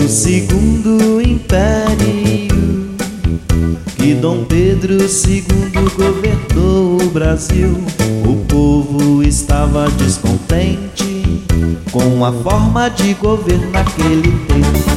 segundo império, que Dom Pedro II governou o Brasil, o povo estava descontente com a forma de governo naquele tempo.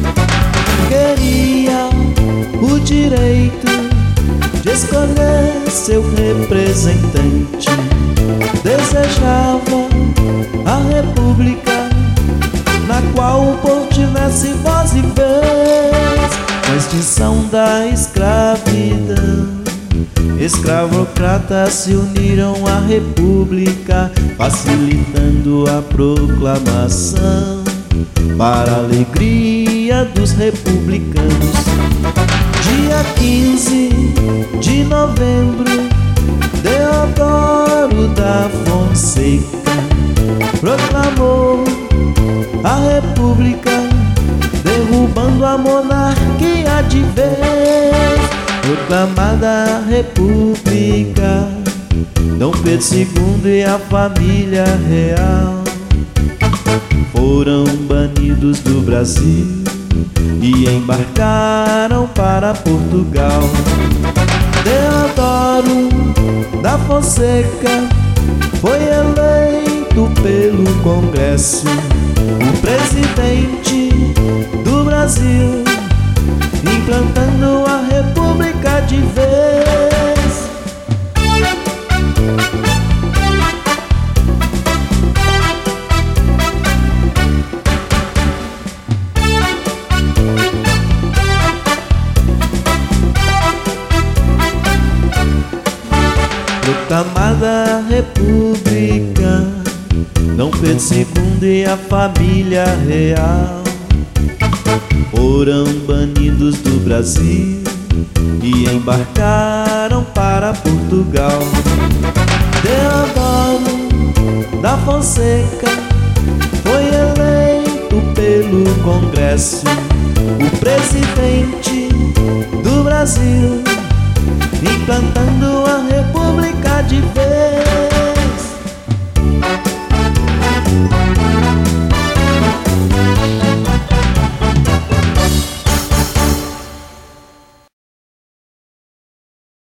Queria o direito de escolher seu representante, desejava a república na qual o povo tivesse voz e vez. Com a extinção da escravidão, escravocratas se uniram à república, facilitando a proclamação para a alegria dos republicanos. Dia 15 de novembro, Deodoro da Fonseca proclamou a república, derrubando a monarquia de vez. Proclamada a república, Dom Pedro II e a família real foram banidos do Brasil e embarcaram para Portugal. Deodoro da Fonseca foi eleito pelo Congresso o presidente do Brasil, implantando a república de vez. Proclamada a república, Dom Pedro II e a família real foram banidos do Brasil e embarcaram para Portugal. Deodoro da Fonseca foi eleito pelo Congresso o presidente do Brasil, implantando a república de vez.